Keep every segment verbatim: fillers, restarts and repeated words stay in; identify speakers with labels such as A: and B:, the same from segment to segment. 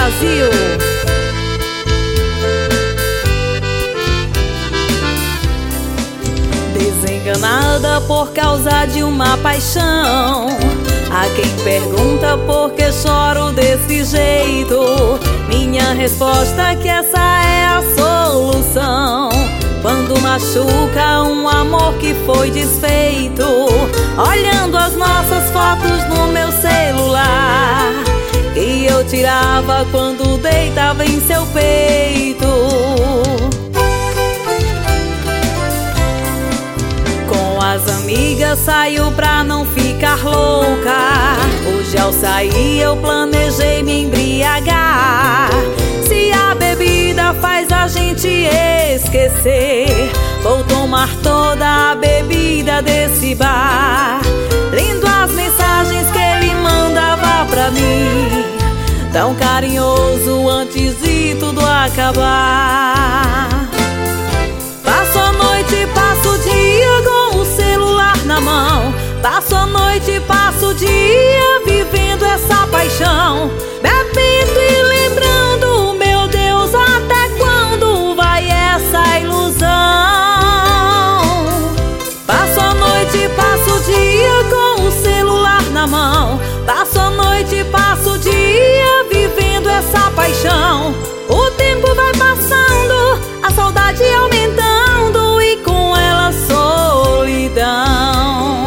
A: Brasil. Desenganada por causa de uma paixão, a quem pergunta por que choro desse jeito, minha resposta é que essa é a solução. Quando machuca um amor que foi desfeito, olhando as nossas fotos no meu celular, que eu tirava quando deitava em seu peito. Com as amigas saio pra não ficar louca, hoje ao sair eu planejei me embriagar. Se a bebida faz a gente esquecer, vou tomar toda a bebida desse bar. Lendo as mensagens que ele mandava pra mim, tão carinhoso antes de tudo acabar. Passo a noite, passo o dia com o celular na mão, passo a noite, passo o dia vivendo essa paixão, bebendo e lembrando, meu Deus, até quando vai essa ilusão? Passo a noite, passo o dia com o celular na mão, passo a noite, passo o dia vivendo essa paixão. O tempo vai passando, a saudade aumentando e com ela a solidão.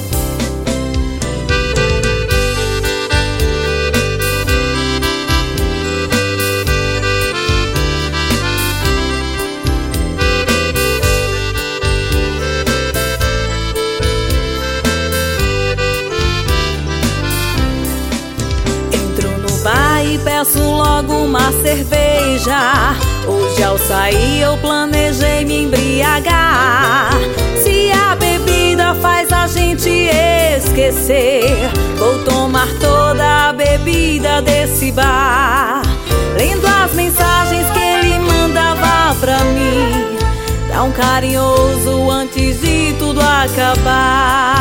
A: E peço logo uma cerveja, hoje ao sair eu planejei me embriagar. Se a bebida faz a gente esquecer, vou tomar toda a bebida desse bar. Lendo as mensagens que ele mandava pra mim, tão carinhoso antes de tudo acabar.